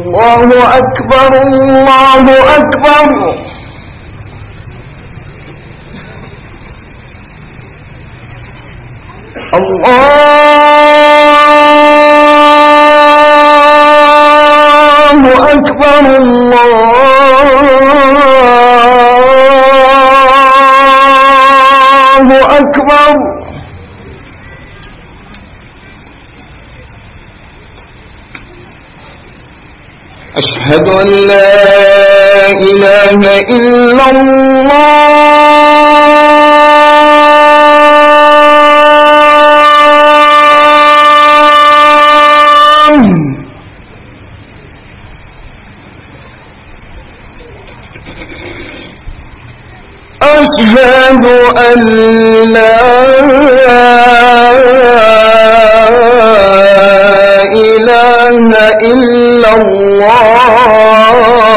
الله أكبر الله أكبر. الله أكبر الله أكبر. أشهد أن لا إله إلا الله. أشهد أن لا إله إلا الله.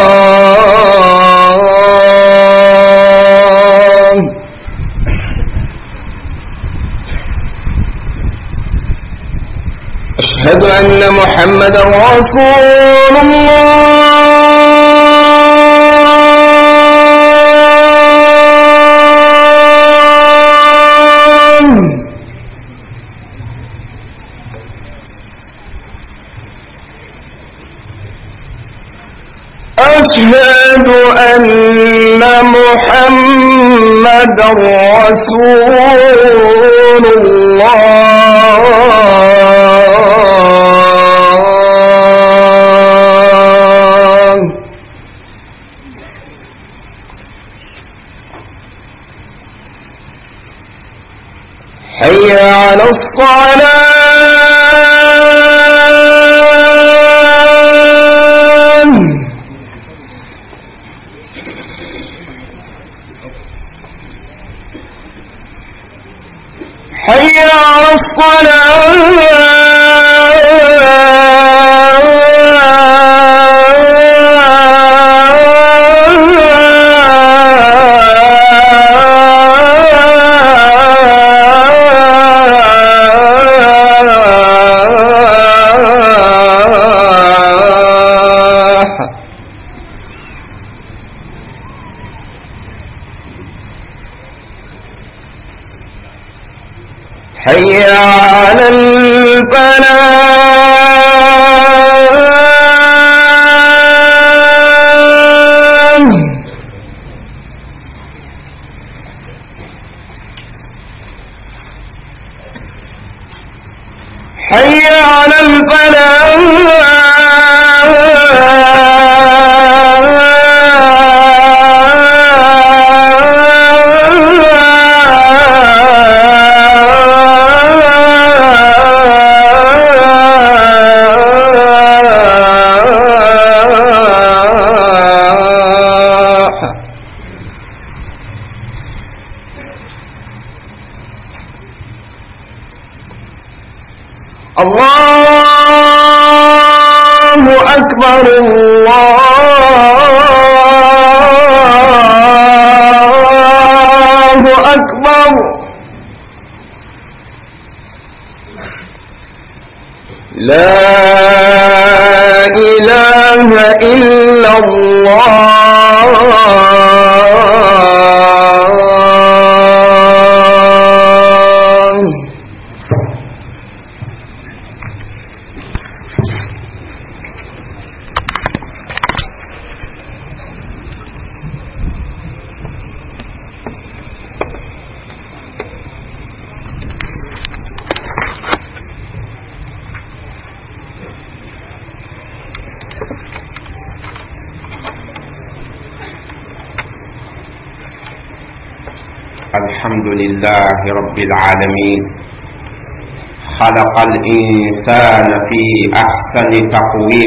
أشهد أن محمدا رسول الله. أشهد أن محمدا رسول الله. حي على الصلاة. حي على الصلاة. حي على الفلاح. حي على الفلاح. الله أكبر الله أكبر. لا إله إلا الله. الحمد لله رب العالمين. خلق الإنسان في أحسن تقويم،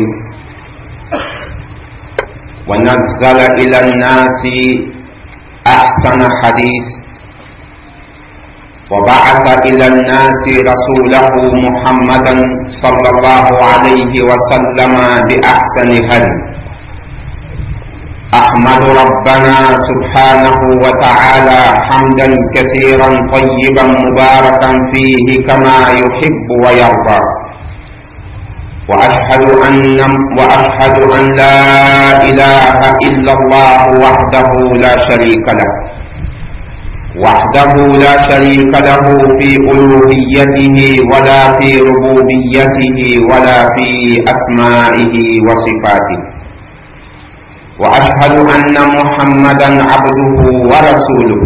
ونزل إلى الناس أحسن حديث، وبعث إلى الناس رسوله محمدا صلى الله عليه وسلم بأحسن هدي. أحمد ربنا سبحانه وتعالى حمدا كثيرا طيبا مباركا فيه كما يحب ويرضى، وأشهد أن لا إله إلا الله وحده لا شريك له في ألوهيته ولا في ربوبيته ولا في أسمائه وصفاته. وأشهد أن محمدا عبده ورسوله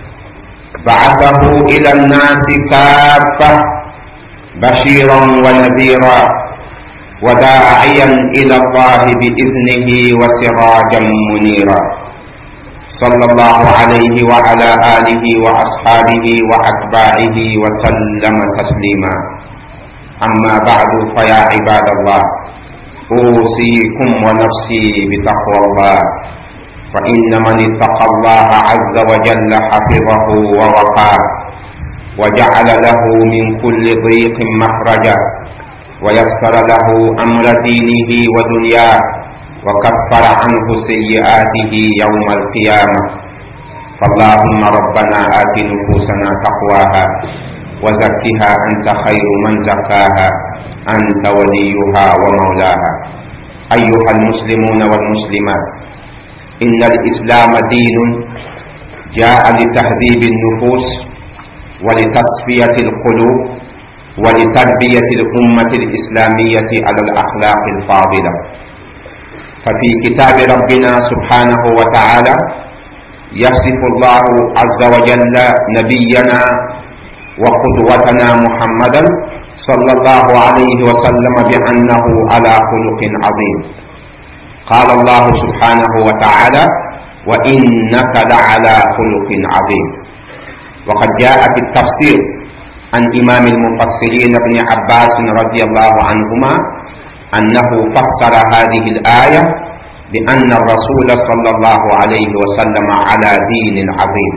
بعثه إلى الناس كافة بشيرا ونذيرا وداعيا إلى الله بإذنه وسراجا منيرا، صلى الله عليه وعلى آله وأصحابه وأتباعه وسلم تسليما. أما بعد، فيا عباد الله، أوصيكم ونفسي بتقوى الله، فإن من اتقى الله عز وجل حفظه ووقاه وجعل له من كل ضيق مخرجا ويسر له أمر دينه ودنياه وكفر عنه سيئاته يوم القيامة. فاللهم ربنا آت نفوسنا تقواها وزكها أنت خير من زكاها أنت وليها ومولاها. أيها المسلمون والمسلمات، إن الإسلام دين جاء لتهذيب النفوس ولتصفية القلوب ولتربية الأمة الإسلامية على الأخلاق الفاضلة. ففي كتاب ربنا سبحانه وتعالى يصف الله عز وجل نبينا وقدوتنا محمدا صلى الله عليه وسلم بأنه على خلق عظيم. قال الله سبحانه وتعالى: وإنك لعلى خلق عظيم. وقد جاء في التفسير عن إمام المفسرين ابن عباس رضي الله عنهما أنه فسر هذه الآية بأن الرسول صلى الله عليه وسلم على دين عظيم،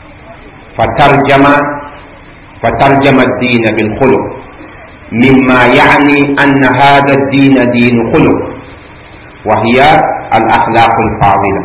فترجم الدين بالخلق، مما يعني أن هذا الدين دين خلق، وهي الأخلاق الفاضلة.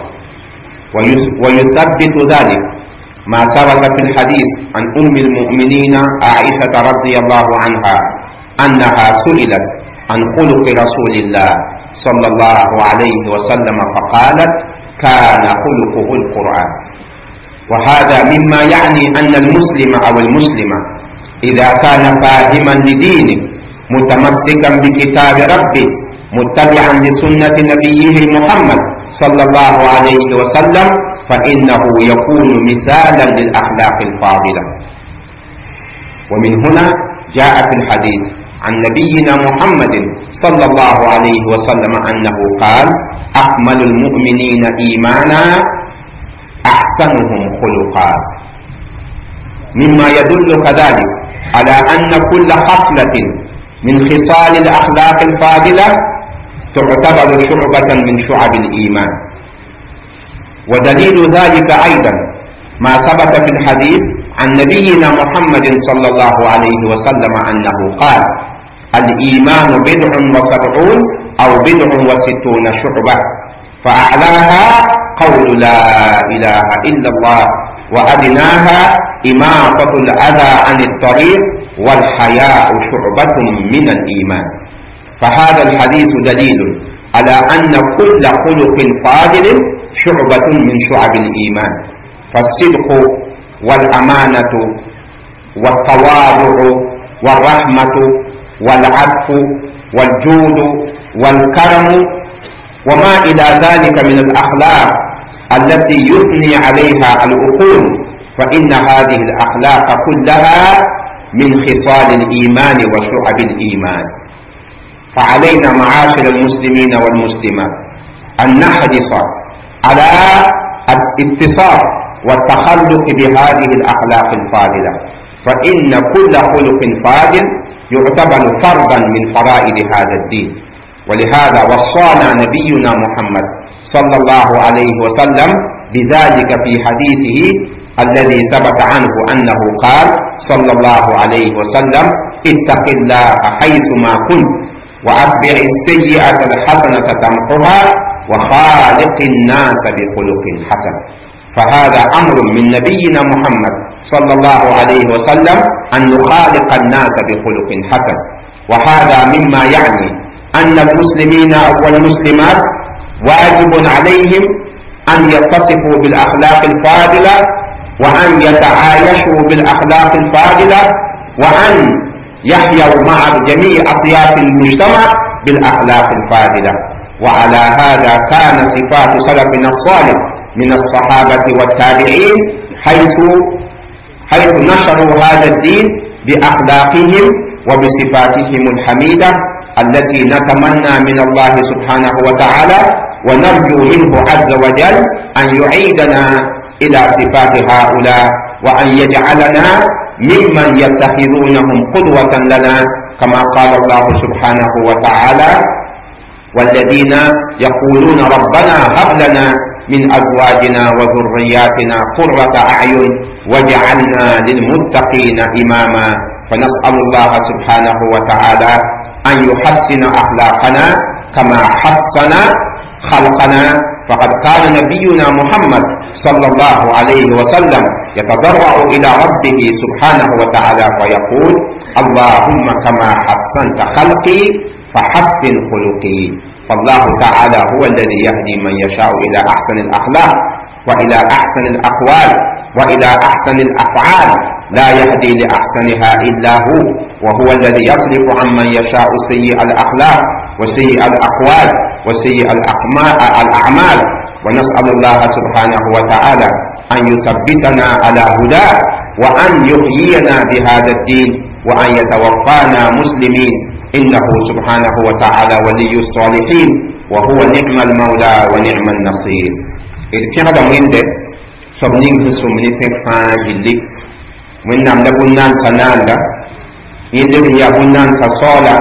ويثبت ذلك ما ثبت في الحديث عن أم المؤمنين عائشة رضي الله عنها أنها سئلت عن خلق رسول الله صلى الله عليه وسلم فقالت: كان خلقه القرآن. وهذا مما يعني أن المسلم أو المسلمة إذا كان فاهما لدينه متمسكا بكتاب ربه متبعا لسنة نبيه محمد صلى الله عليه وسلم فإنه يكون مثالا للأخلاق الفاضلة. ومن هنا جاء في الحديث عن نبينا محمد صلى الله عليه وسلم أنه قال: أكمل المؤمنين إيمانا أحسنهم خلقا. مما يدل كذلك على أن كل خصلة من خصال الأخلاق الفاضلة تعتبر شعبة من شعب الإيمان. ودليل ذلك أيضا ما ثبت في الحديث عن نبينا محمد صلى الله عليه وسلم أنه قال: الإيمان 70 أو 60 شعبة، فأعلاها قول لا إله إلا الله، وأدناها إماطة الأذى عن الطريق، والحياء شعبة من الإيمان. فهذا الحديث دليل على أن كل خلق فاضل شعبة من شعب الإيمان. فالصدق والأمانة والتواضع والرحمة والعفو والجود والكرم وما إلى ذلك من الأخلاق التي يثني عليها العقول، فإن هذه الأخلاق كلها من خصال الإيمان وشعب الإيمان. فعلينا معاشر المسلمين والمسلمات أن نحرص على الاتصال والتخلق بهذه الأخلاق الفاضلة، فإن كل خلق فاضل يعتبر فرضا من فرائض هذا الدين. ولهذا وصانا نبينا محمد صلى الله عليه وسلم بذلك في حديثه الذي ثبت عنه أنه قال صلى الله عليه وسلم: اتق الله حيثما كنت وأتبع السيئة الحسنة تمحها وخالق الناس بخلق حسن. فهذا أمر من نبينا محمد صلى الله عليه وسلم أن نخالق الناس بخلق حسن، وهذا مما يعني أن المسلمين والمسلمات واجب عليهم أن يتصفوا بالأخلاق الفاضلة، وأن يتعايشوا بالأخلاق الفاضلة، وأن يحيوا مع جميع أطياف المجتمع بالأخلاق الفاضلة. وعلى هذا كان صفات سلفنا الصالح من الصحابة والتابعين حيث نشروا هذا الدين بأخلاقهم وبصفاتهم الحميدة التي نتمنى من الله سبحانه وتعالى ونرجو منه عز وجل أن يعيدنا إلى صفات هؤلاء، وأن يجعلنا ممن يتخذونهم قدوة لنا، كما قال الله سبحانه وتعالى: والذين يقولون ربنا هب لنا من أزواجنا وذرياتنا قرة أعين واجعلنا للمتقين إماما. فنسأل الله سبحانه وتعالى أن يحسن أخلاقنا كما حسن خلقنا. فقد كان نبينا محمد صلى الله عليه وسلم يتضرع إلى ربه سبحانه وتعالى ويقول: اللهم كما حسنت خلقي فحسن خلقي. فالله تعالى هو الذي يهدي من يشاء إلى أحسن الأخلاق وإلى أحسن الأقوال وإلى أحسن الأفعال، لا يهدي لأحسنها إلا هو، وهو الذي يصرف عمن يشاء سيء الأخلاق وسيء الأقوال وسيء الأعمال. ونسأل الله سبحانه وتعالى أن يثبتنا على هداه، وأن يحيينا بهذا الدين، وأن يتوفانا مسلمين، إنه سبحانه وتعالى ولي الصالحين، وهو نعم المولى ونعم النصير. إذ كان ويند سبنين في سمني فاجلي من نام لبنان سنالا يندر يا بنان سصولا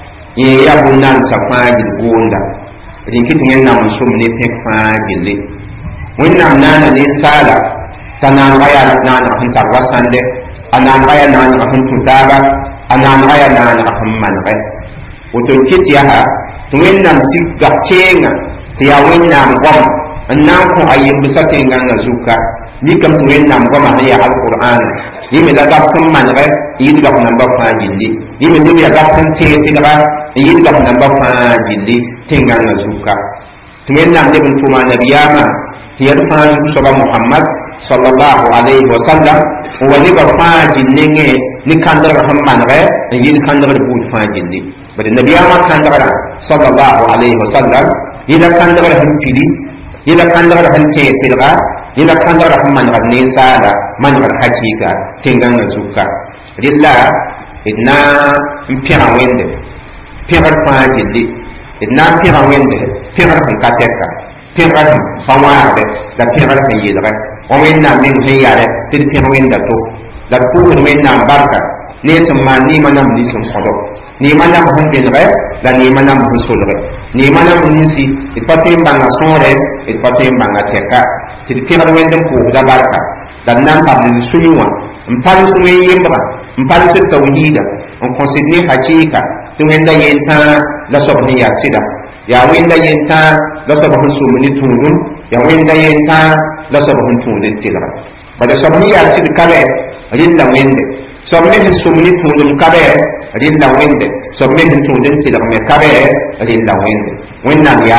يا بنان سفاجل بوندا ريكيت نام سمني فاجلي من نام نانا نسالا تنام غيا نانا هنتا وساندي أنام غيا نانا هنتو تابا أنام غيا نانا همman غيا وتنكيت ياها وين نام سيكا كينا تيا وين نام غم النام كو أيام بساتين غانا زوكا نيكم وين نام غم هي القرآن يمي لا غفن من غير يدغف نمبر فاجلي يمي دي غفن تيتي غا يدغف نمبر فاجلي تيغانا زوكا وين نام دي بنتوما نبياما هي الفاجل صلى محمد صلى الله عليه وسلم ونبا فاجلي نكاندر همman غير يد كاندر بود فاجلي بل النبياما كاندر صلى الله عليه وسلم يدا كاندر هم فيدي يلا كاندر هن تيتلغا يلا كاندر هم من غني سالا من غير حقيقة تنغان زوكا لله إدنا مبيرا ويند بيرا فاجلي إدنا بيرا ويند بيرا هن كاتيكا بيرا هن فوارد لا بيرا هن يدغا ومنا من هيارة تد بيرا ويند تو لا كون منا باركا نيسم ما نيما نم نيسم خلو نيما نم هن بينغا لا نيما نم هن سولغا نيما نم نيسي إتباتين بانا سورة إتباتين بانا تيكا تد بيرا ويند كو دا باركا دا نام قبل سنوا مفالس وين يمبرا مفالس التوحيد ونكونسيدني حقيقة تمين دا ينتا لا صبني يا سيدا يا وين دا ينتا لا صبهن سومني تونون يا وين دا ينتا لا صبهن تونون تلغا بدا صبني يا سيد كابه ريندا وين صبني سومني تونون كابه ريندا وين صبني تونون تلغا كابه ريندا وين نام يا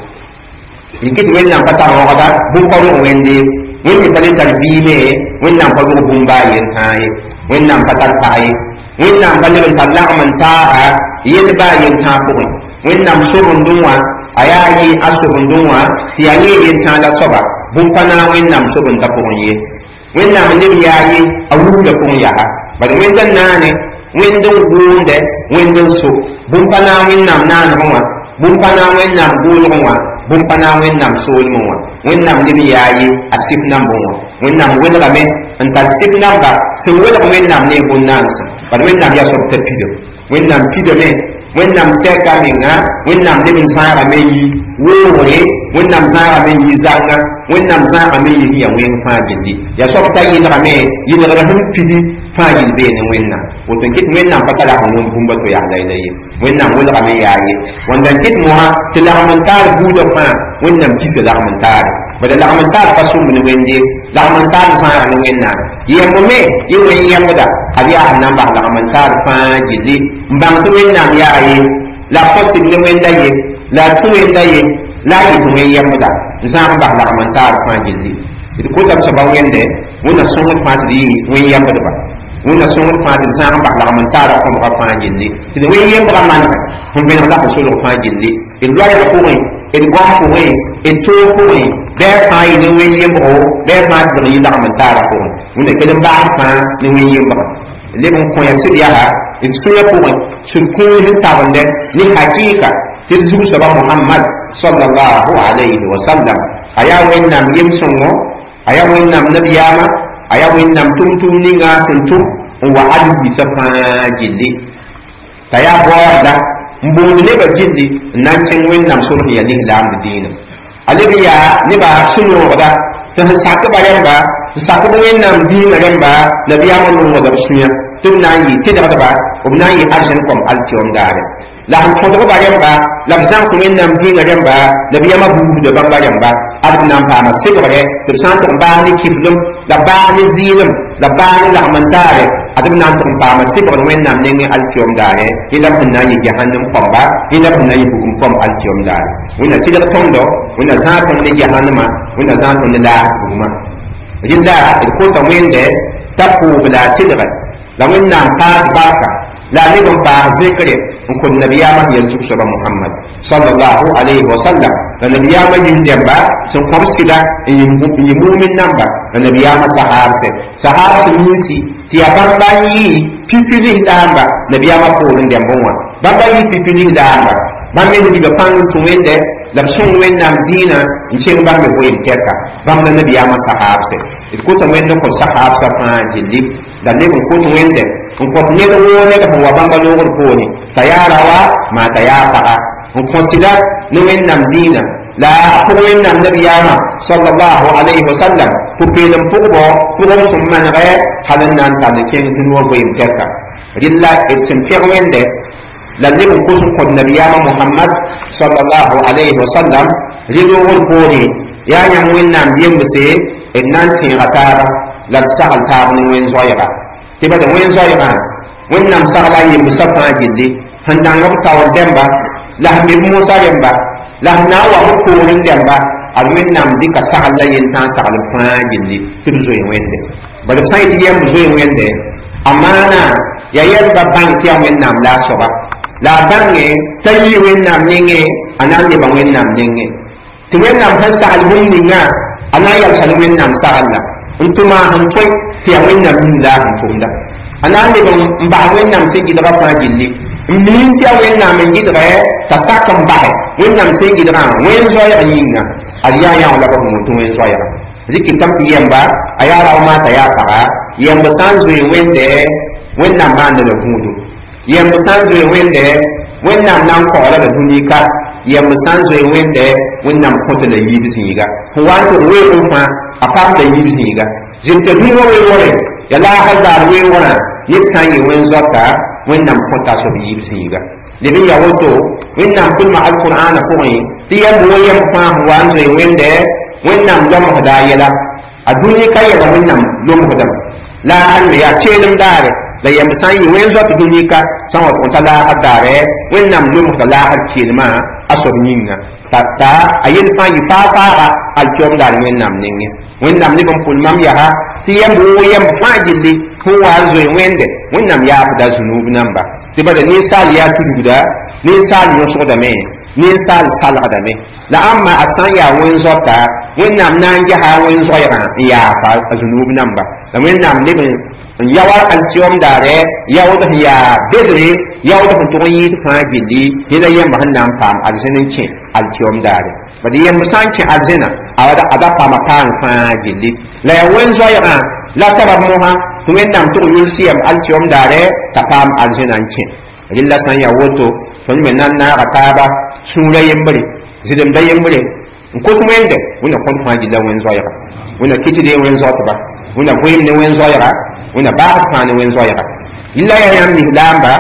يكيد وين نام كتا وغدا بوكو وين دي وين يتلين تربيله وين نام بدو بومباي هاي وين نام كتر تاي وين نام بلغ تلا من تاها يلبا ينتاقون وين نام سرون دوا ayayi asurun dunwa tiyaye yenta la soba bumpana وين نام سرون تقون يه وين نام نبي yayi awuda kun yaha bal وين nane وين dun gunde وين dun su bumpana وين نام nan homa bumpana وين نام gulu homa bumpana وين نام sul mo وين نام نبي yayi asif nam bo وين نام weda me anta sip namba se weda وين نام ne bunnan bal وين نام ya so tepido وين نام pido me وين نام سيكا منها وين نام نبي سارة مي ووري وين نام سارة مي زاكا وين نام سارة مي هي وين فاجل دي يا سوف تاين رمي ينغرهم فيدي فاجل بين وين نام وتنكت وين نام فتلا هنون بومبتو يا ليلي وين نام وين رمي ياي وين تنكت موها تلغمنتار بودو فان وين نام كيس لغمنتار بدل لغمنتار قصوم من وين دي لغمنتار سارة من وين نام يمومي يوين يمدا هذه نام لغمنتار فاجل دي مبانتو وين نام ياي la fosib ne wenda ye la tu wenda ye la yi tu wen yamda zam ba la mantar fa gilli ko tam sa ba wende wona songo fatri wen yamda ba wona songo fatri zam ba la mantar ko ba fa gilli ti wen yamda man hum ben la ko so fa gilli in lo ya ko wen in gwa ko wen in to ko wen der fa yi ne wen yamda der fa ti yi la mantar ko wona ke dem ba fa ne wen yamda lebon ko ya sidiya ha in suya ko sun ko hin tabande ni hakika til zu saba Muhammad sallallahu alaihi wasallam aya wennam yemsongo aya wennam nabiyama aya wennam tumtum ninga suntum wa adu bisafa jilli taya boda mbonde ne ba jilli nan tin wennam sulhi ya lihlam dinin alibiya ne ba sunu wada ta sakka bayamba sakka wennam dinin gamba nabiyama no wada sunya tunna yi tidda ba obna yi arjan kom altiom dare la han fodo ba yamba la bizan so men nam dinga yamba la biya ma bu de bamba yamba adna pa ma sigore de san to ba ni kiflum la ba ni zilum la ba ni la mantare adna to pa ma sigore men nam ne altiom dare ila hunna yi jahannam kom ba ila hunna yi hukum kom altiom dare wona tidda tondo wona sa to ni jahannama wona sa to ni la hukuma yilla ko to men de tapu bila tidda la men nam pas barka la ni bon pa zikre kun nabiyama yanzu shaba Muhammad sallallahu alaihi wasallam la nabiyama yin demba sun komsida yin mu'min namba la nabiyama sahabse misi ti abamba yi pipili damba nabiyama ko rin dembonwa bamba yi pipili damba bamba ni diga panu tumende la sun wennam dina nchen bamba ko yin teka bamba nabiyama sahabse ko to wendo ko sahabsa fa jilli da ne ko to wende ko ne do ne ko wa bamba no ko ni tayara wa ma tayara ko consider no men nam dina la ko men nam nabiyama sallallahu alaihi wasallam ko pelam ko sum man ga halan nan ta de ken dun wo boyim teka rilla et sem ferwende la ne ko ko nabiyama Muhammad sallallahu alaihi wasallam rido ko ni ya nyam wen nam yemse et nan tin ratara la sahal ta ni wen zoyra tiba da wen zoyra wen nam sahla yim safa jilli handanga tawar demba la mi musa demba la na wa ko rin demba alwen nam dika sahla yin ta sahal fa jilli tizo yin wende ba da sai tiyam zo yin wende amana ya yalba ban tiyam wen nam la soba la bange tayi wen nam ninge anan de ban wen nam ninge ti wen nam hasta album ninga anaya salwen nam sahalla ntuma hantoy ti wen nam la hantumda anande bon mba wen nam sigi da fa jilli min ti wen nam ngi da ta sakam ba wen nam sigi da wen zo ya yinga aliya ya wala ko mutum wen zo ya zikin tam yamba ayara ma ta ya ta yamba sanzu wende wen nam ba da hudu yamba sanzu wende wen nam nan ko la da dunika yamba sanzu wende wen nam ko ta da yibisiga huwa to we ko fa apam da yibisiga zinta bi wo we yala hazar we wona yit sanyi wen zota wen nam ko ta so yibisiga de bi yawoto wen nam kul ma alquran ko yi ti yam wo yam fa wan zo wende wen nam dom hada yala aduni kay ya wen nam dom hada la an ya celim dare la yam sanyi wen zota dunika san wa ko ta la hadare wen nam dom hada la had cilma aso nyinga tata ayin fa yi fa al ciom dar wen nam ningi wen nam ni bam kul mam ya ha ti yam wo yam fa jilli ko wa zo wende wen nam ya da zunub namba ti bada ni sal ya tududa ni sal yo so da me ni sal da me la amma asan ya wen zota wen nam nan ja ha wen zo ya fa zunub namba la wen nam ni ben yawa al ciom dare yawa da ya bedre yawa da to yi fa jilli ila yam han nam pam al sinin ce al ciom dare badi yam san ce al zina awada ada pam pan fa jilli la ya wen zo ya la sabab mo ha to wen nam to yul siyam al ciom dare ta pam al zinan ce rilla san ya woto to men nan na rataba sura yembri zidem da yembri ko kuma yende wona kon fa jilla wen zo ya wona kiti de wen zo ba wona boyim ne wen zo ya wona ba fa ne wen zo ya illa ya yam ni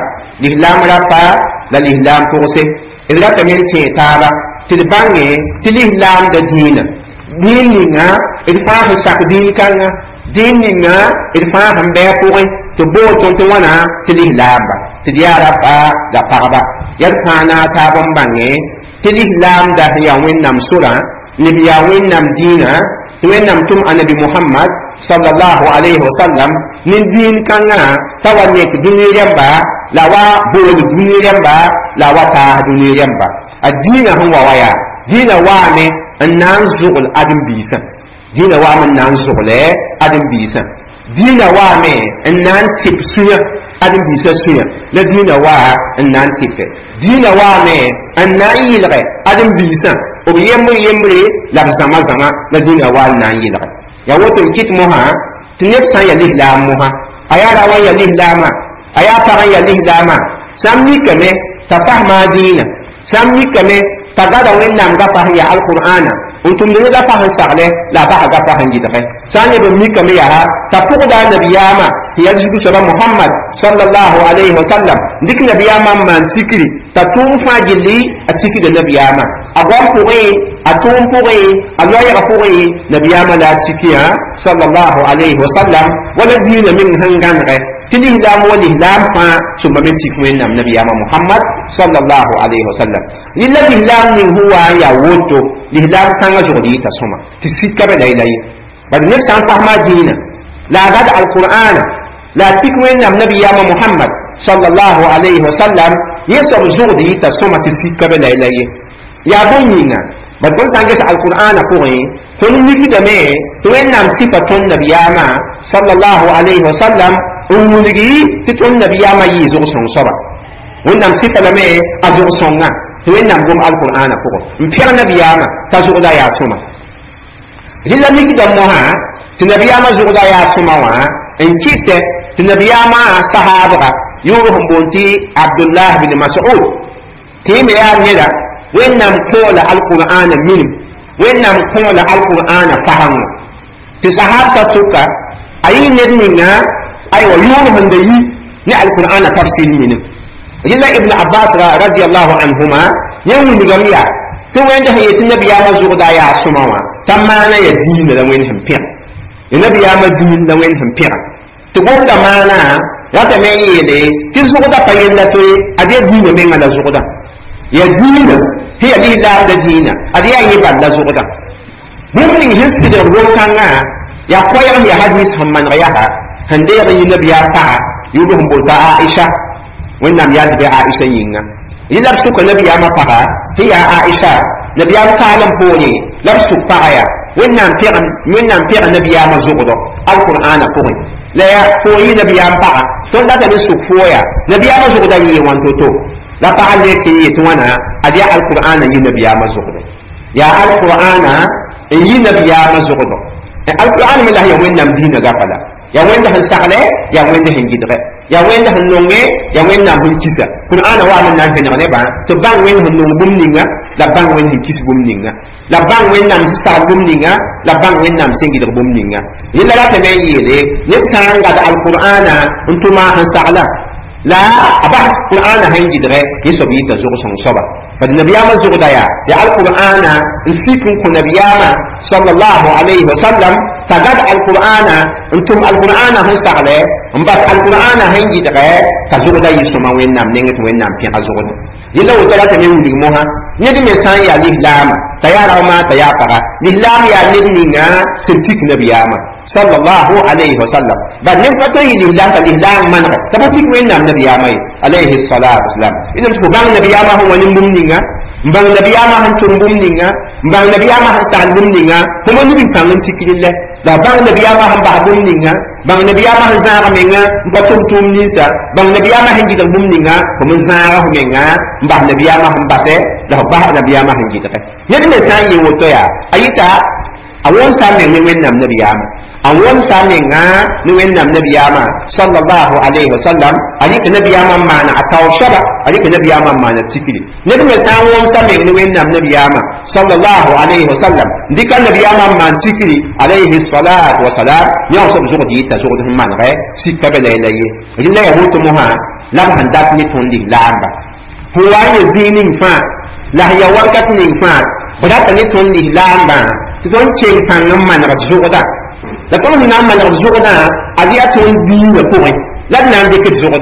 lamba pa la lihlam to se illa ta men ce taba til bange til lihlam da dina dininga irfa ha sak din kanga dininga irfa han be ko to bo to wana til lihlam ba til ya rabba da paraba yar kana ta ban bange ti l'islam da ya wẽnnaam sura leb yaa wẽnnaam dĩinã tɩ wẽnnaam tʋm anabi muhammad sallallahu alayhi wa sallam nin dĩin kãngã t'a wa nek dũni rẽmba la wa bool dũni rẽmba la wa taas dũni rẽmba a dĩinã sẽn wa wa yaa dĩinã waame n na n zʋgl ãdem-biisã dĩinã waame n na n zʋgle ãdem-biisã dĩinã waame n na n tɩp sũyã ãdem-biisã sũyã la dĩinã waa n na n tɩpe dĩinã waame n na n yɩlge ãdem-biisã b yembre la b zãma la dĩinã waa n na n yɩlge ya woto n kɩt mosã tɩ neb sã n ya lislaam mosã a yaa ra wa n ya lislaamã a yaa pag n ya lislaamã sãn mikame t'a fasma a dĩinã sãn mikame t'a gada wẽnnaam gapã sẽn ya alqur'ana n tʋmd ne gapã sẽn sagle la a basa gapã sẽn yɩdge sã n neb n mikame yaa t'a pʋgda a nabiyaamã tɩ ya zugu-soaba mohammad sallallahu alayhi wa sallam dɩk nabiyaamã n maan tikri t'a tʋʋm fãa gilli a tikda nabiyaamã a goam pʋgẽ a tʋʋm pʋgẽ a loɛɛgã pʋgẽ nabiyaamã la a tikã sallallahu alayhi wa sallam wala dĩinã meng sẽn gãnege tɩ lislaam wa lislaam fãa sũmba me tik wẽnnaam nabiyaamã mohammad sallallahu alayhi wa sallam yɩla lislaam ning sẽn wa n yaa woto lislaam kãngã zogd yɩta sõma tɩ sika be la y la ye bad neb sã n pasma a dĩinã la a gad alqur'ana la a tik wẽnnaam nabiyaamã mohammad sallallahu alayhi wa sallam yẽ soab zogd yɩta sõma tɩ sika be la y la ye yaa bõn yĩnga bad tõnd sã n ges alqur'ana pʋgẽ tõnd mikdame tɩ wẽnnaam sifa tõnd nabiyaamã sallallahu alayhi wa sallam n wilgi tɩ tõnd nabiyaamã yɩɩ zog-sõng soaba wẽnnaam sifa lame a zog-sõngã tɩ wẽnnaam gom alqur'ana pʋgẽ n pɛg nabiyaamã t'a zogda yaa sõma rɩla mikda mosã tɩ nabiyaamã zogda yaa sõma wã n kɩtɛ tɩ nabiyaamã sahaabga yʋʋr sẽn boond tɩ abdullah bin mas'ud tɩ yẽ me yaa neda wẽnnaam kõola alqur'ana minim wẽnnaam kõola alqur'ana fahamã tɩ sahaabsã sʋka a yɩ ned ninga aywa yʋʋr sẽn da yi ne alqur'ana tafsir minim rɩla ibn abbas radiallahu anhuma yẽ wilgame yaa tɩ wẽnd sẽn yetɩ nabiyaamã zʋgda a yaa sõma wã t'a maana ya diinã la wẽnd sẽn pẽg ne nabiyaamã diin la wẽnd sẽn pẽga tɩ gomda maana ratame n yeele tɩ zʋgda pa yella to ad ya diinã menga la zʋgda ya diinã tɩ ya lislaamda diinã ad yaa yẽ bal la zʋgda bũmb ning sẽn sɩdg ron-kãngã yaa koɛɛg ya hadis sẽn maneg yaa sẽn deeg n yɩ nabiyaa paga yʋʋd sẽn boota aisha wẽnnaam yaa tɩ be aisha yĩnga yɩla b sʋka nabiyaamã paga tɩ yaa aisha nabiyaam kaalem poore la b sʋk paga yaa wẽnnaam pɛg nabiyaamã zʋgdɔ alqur'ana pʋgẽ la ya fo yɩ nabiyaam paga tõnd datame sʋk foo yaa nabiyaamã zʋgda yɩɩ wãn to-to la pagã lek n yetɩ wãna ad yaa alqur'ana yɩ nabiyaamã zʋgdɔ yaa alqur'ana n yɩ nabiyaamã zʋgdɔ alqur'ana me la ya wẽnnaam dĩinã gapa la ya wẽnd sẽn sagle ya wẽnd sẽn gɩdge ya wẽnd sẽn nonge ya wẽnnaam sẽn kisa qur'ana waa me na n vẽneg nebã tɩ bãng wẽnd sẽn nong bũmb ninga la bãng wẽnd sẽn kis bũmb ninga la bãng wẽnnaam sẽn sagl bũmb ninga la bãng wẽnnaam sẽn gɩdg bũmb ninga yella ratame n yeele ned sã n gad alqur'ana n tʋma sẽn sagla la a bas qur'ana sẽn gɩdge yẽ soab yɩta zog-sõng soaba bad nabiyaamã zʋgda yaa ya alqur'ana n sik n kõ nabiyaamã sallallahu alayhi wa sallam t'a gad alqur'ana n tʋm alqur'ana sẽn sagle n bas alqur'ana sẽn yɩdge t'a zʋgda yɩ sõma wẽnnaam nengẽ tɩ wẽnnaam pẽga zʋgdẽ yella woto ratame n wilg mosã ned me sã n yaa lislaamã t'a yaa rao maa t'a yaa paga lislaam yaa ned ninga sẽn tik nabiyaamã sallallahu alayhi wa sallam bad neb pa tõe n yɩ lislaam t'a lislaam manege t'a pa tik wẽnnaam nabiyaamã ye alayhi salatu wasalam idem tɩ fo bãng nabiyaamã sẽn wa ne bũmb ninga n bãng nabiyaamã sẽn tʋm bũmb ninga n bãng nabiyaamã sẽn sagl bũmb ninga fo ma nug n pãng n tik rɩllɛ la bãng nabiyaamã sẽn bas bũmb ninga bãng nabiyaamã sẽn zãag menga n pa tʋm tʋʋm ninsa bãng nabiyaamã sẽn gɩdg bũmb ninga fo me zãaga f menga n bas nabiyaamã sẽn base la f bas nabiyaamã sẽn gɩdge ned me sã n yɩ woto yaa a yɩta a wõnsa n meng ne wẽnnaam nabiyaamã a wõnsa n menga ne wẽnnaam nabiyaamã sallallahu alayhi wa sallam a rɩk nabiyaamã n maana a taoor soaba a rɩk nabiyaamã n maana tikri ned me sã n wõnsa meng ne wẽnnaam nabiyaamã sallallahu alayhi wa sallam dɩka nabiyaamã n maan tikri alayhi salatu wasalam yã soab zʋgd yɩta zʋgd sẽn manegɛ sika be la la ye rɩla ya woto mosã la b sẽn dat ne tõnd lislaamba fo wa n ya zĩig ning fãa la ya wakat ning fãa b rata ne tõnd lislaambã tɩ tõnd keng pãng n manegd zʋgda la tõnd sẽn na n manegd zʋgdã ad yaa tõnd diinã pʋgẽ la d na n dɩkd zʋgdã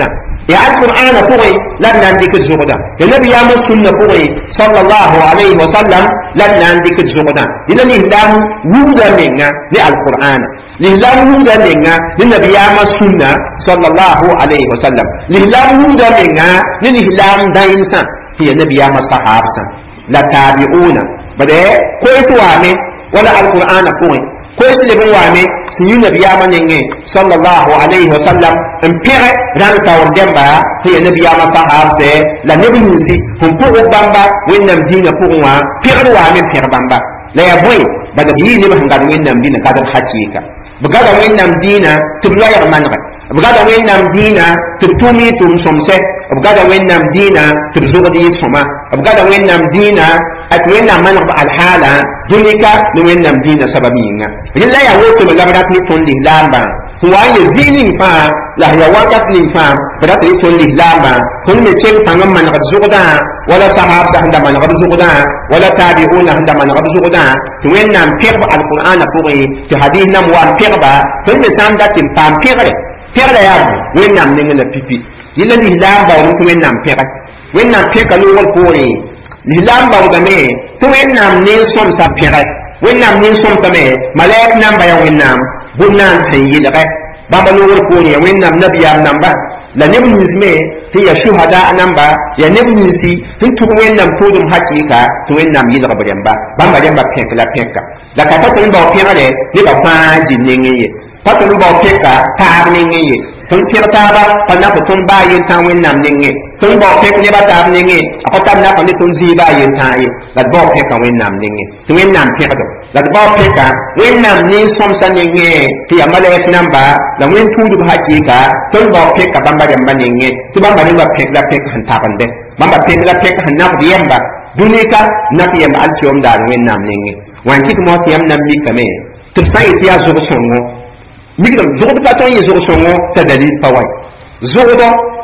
ya alqur'ana pʋgẽ la d na n dɩk d zʋgda ya nabiyaamã sũnna pʋgẽ sallallahu alayhi wa sallam la d na n dɩk d zʋgdã yẽla lislaam wugda menga ne alqur'ana lislaam wugda menga ne nabiyaamã sũnna sallallahu alayhi wa sallam lislaam wugda menga ne lislaam dãyemsã tɩ ya nabiyaamã sahabsã la tabi'una bade koes waame wala alqur'ana pʋgẽ koes leb n waame sẽn yũ nabiyaamã nengẽ sallallahu alayhi wa sallam n pẽgẽ rãng taoor dẽmba tɩ ya nabiyaamã sahabsɛ la neb ninsi sẽn pʋg bãmba wẽnnaam dĩinã pʋgẽ wã pẽgd waame n pẽg bãmba la yaa bõe bala b yɩɩ neb sẽn gad wẽnnaam dĩinã gadb hakɩɩka b gada wẽnnaam dĩinã tɩ b loɛɛg manegɛ b gada wẽnnaam dĩinã tɩ b tʋʋm y tʋʋm sõmsɛ b gada wẽnnaam dĩinã tɩ b zʋgd y sõma b gada wẽnnaam dĩinã at wẽnnaam manegb alhaala dũnika ne wẽnnaam dĩinã sabab yĩnga rẽla yaa wotome la b rat ne tõnd lislaambã fõ wa n ya zĩig ning fãa la ya wakat ning fãa b rat ne tõnd lislaambã tõnd me keng pãng n manegd zʋgdã wala sahabsa sẽn da manegd zʋgdã wala tabi'una sẽn da manegd zʋgdã tɩ wẽnnaam pẽgb alqur'ana pʋgẽ tɩ hadis nam wa n pẽgba tõnd me sã n dat tɩ n paam pẽgre pẽgra yaa wẽnnaam ning la pipi yẽla lislaam baoodẽ tɩ wẽnnaam pẽgɛ wẽnnaam pẽka loogr poorẽ lislaam baoodame tɩ wẽnnaam ne sõmsa pẽgɛ wẽnnaam ne sõmsame malaɛk namba ya wẽnnaam bũn-naan sẽn yɩlgɛ bãmba loogr poorẽ ya wẽnnaam nabiyaam namba la neb nins me tɩ ya shuhada namba ya neb ninsi tɩ tʋg wẽnnaam tʋʋdem hakɩɩka tɩ wẽnnaam yɩlgb rẽmba bãmba rẽmba pẽk la pẽka la ka pa tõnd bao pẽgre nebã fãa dɩ nengẽ ye pa tõnd bao pẽka taab nengẽ ye tõnd pẽg taaba pa na fo tõnd baa yen tãag wẽnnaam nengẽ tõnd bao pẽk nebã taab nengẽ a pa tab na pa ne tõnd zɩɩ baa yen tãag ye la d bao pẽka wẽnnaam nengẽ tɩ wẽnnaam pẽgdo la d bao pẽka wẽnnaam ne sõmsa nengẽ tɩ ya malɛk namba la wẽn tũudb hakɩɩka tõnd bao pẽka bãmba rẽmba nengẽ tɩ bãmba rẽmba pẽk la pẽk sẽn tabende bãmba pẽk la pẽk sẽn nafd yɛmba dũnika nak yɛmb alkiyom daar wẽnnaam nengẽ wan kɩt mo tɩ yãmb nan mikame tɩ b sã n yetɩ yaa zʋg-sõngo mikdame zʋgd pa tõe n yɩ zʋg-sõngo t'a dalil pa wa zʋgd